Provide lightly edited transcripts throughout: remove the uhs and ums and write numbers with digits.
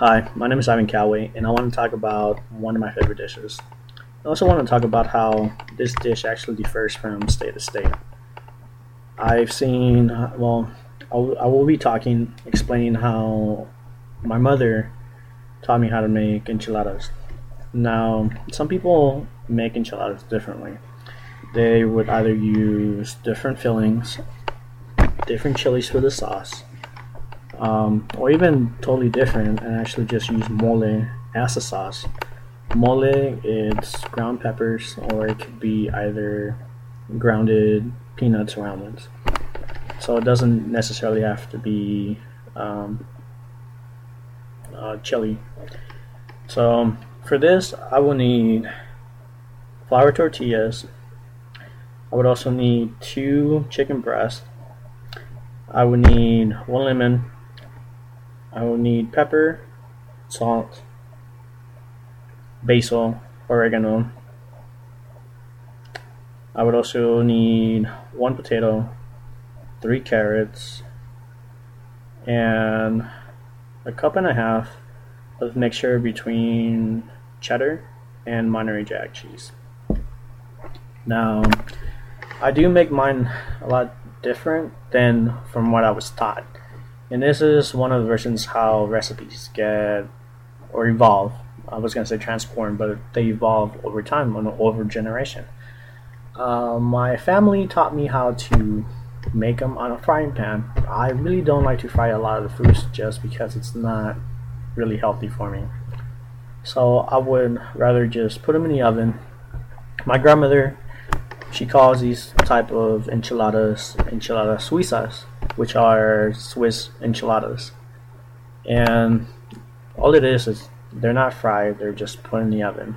Hi, my name is Ivan Coway, and I want to talk about one of my favorite dishes. I also want to talk about how this dish actually differs from state to state. I've seen, I will be explaining how my mother taught me how to make enchiladas. Now, some people make enchiladas differently. They would either use different fillings, different chilies for the sauce, or even totally different and actually just use mole as a sauce. Mole, it's ground peppers, or it could be either grounded peanuts or almonds. So it doesn't necessarily have to be um, chili. So for this, I will need flour tortillas. I would also need two chicken breasts. I would need one lemon. I will need pepper, salt, basil, oregano. I would also need one potato, three carrots, and a cup and a half of mixture between cheddar and Monterey Jack cheese. Now, I do make mine a lot different than from what I was taught. And this is one of the versions how recipes get or evolve. I was going to say transform, but they evolve over time, over generation. My family taught me how to make them on a frying pan. I really don't like to fry a lot of the foods just because it's not really healthy for me. So I would rather just put them in the oven. My grandmother, she calls these type of enchiladas enchiladas suizas, which are Swiss enchiladas. And all it is they're not fried; they're just put in the oven.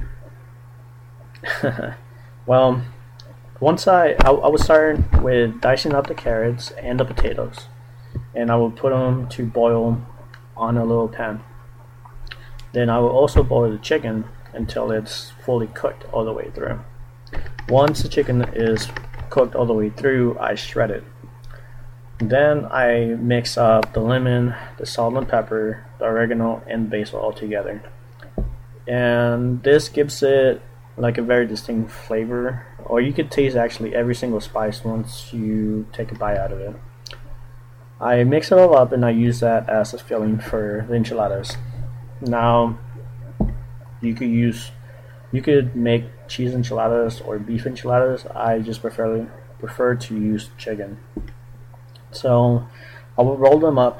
Well, I would start with dicing up the carrots and the potatoes, and I will put them to boil on a little pan. Then I will also boil the chicken until it's fully cooked all the way through. Once the chicken is cooked all the way through, I shred it. Then I mix up the lemon, the salt and pepper, the oregano, and basil all together. And this gives it like a very distinct flavor, or you could taste actually every single spice once you take a bite out of it. I mix it all up and I use that as a filling for the enchiladas. Now, you could use you could make cheese enchiladas or beef enchiladas. I just prefer to use chicken. So I will roll them up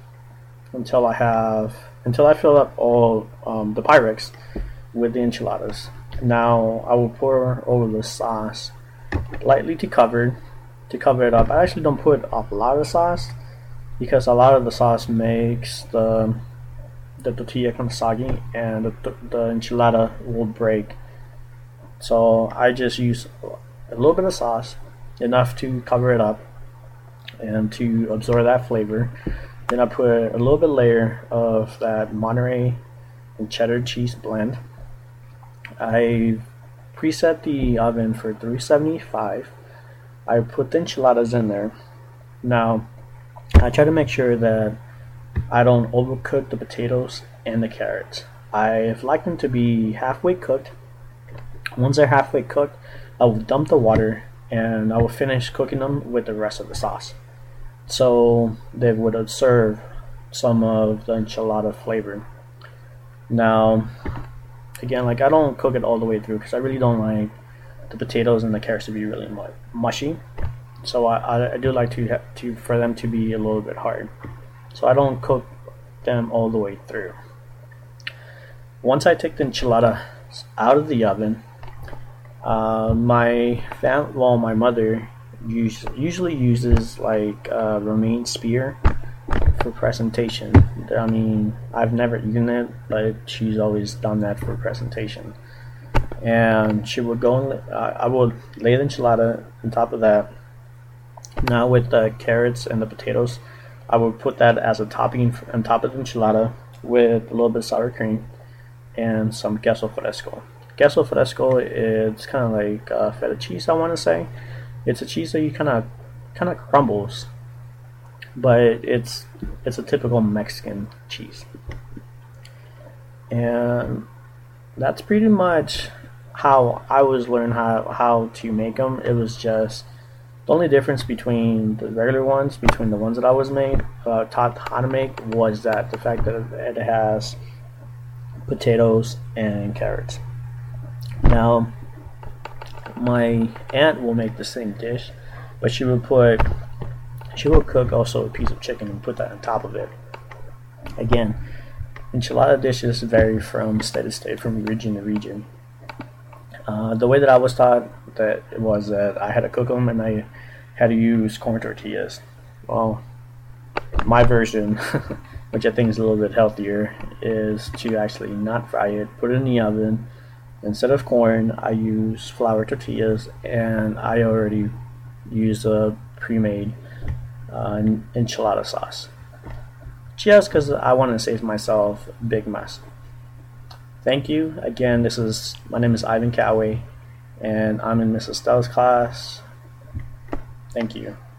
until I fill up all the Pyrex with the enchiladas. Now I will pour over the sauce lightly to cover it up. I actually don't put a lot of sauce because a lot of the sauce makes the tortilla kind of soggy and the enchilada will break. So I just use a little bit of sauce, enough to cover it up and to absorb that flavor. Then I put a little bit layer of that Monterey and cheddar cheese blend. I preset the oven for 375. I put the enchiladas in there. Now, I try to make sure that I don't overcook the potatoes and the carrots. I like them to be halfway cooked. Once they're halfway cooked, I will dump the water and I will finish cooking them with the rest of the sauce. So they would absorb some of the enchilada flavor. Now, again, like I don't cook it all the way through because I really don't like the potatoes and the carrots to be really mushy. So I do like to for them to be a little bit hard. So I don't cook them all the way through. Once I take the enchiladas out of the oven, my mother usually uses like a romaine spear for presentation. I mean, I've never eaten it, but she's always done that for presentation. And she would go and I would lay the enchilada on top of that. Now with the carrots and the potatoes, I would put that as a topping on top of the enchilada with a little bit of sour cream and some queso fresco. Queso fresco is kind of like feta cheese, I want to say. It's a cheese that you kind of crumbles, but it's a typical Mexican cheese. And that's pretty much how I was learning how to make them. It was just the only difference between the regular ones, between the ones that I was taught how to make, was that the fact that it has potatoes and carrots. Now, my aunt will make the same dish, but she will cook also a piece of chicken and put that on top of it. Again, enchilada dishes vary from state to state, from region to region. The way that I was taught that was that I had to cook them and I had to use corn tortillas. Well, my version, which I think is a little bit healthier, is to actually not fry it, put it in the oven. Instead of corn, I use flour tortillas, and I already use a pre-made enchilada sauce, just because I want to save myself a big mess. Thank you again. My name is Ivan Coway, and I'm in Miss Estelle's class. Thank you.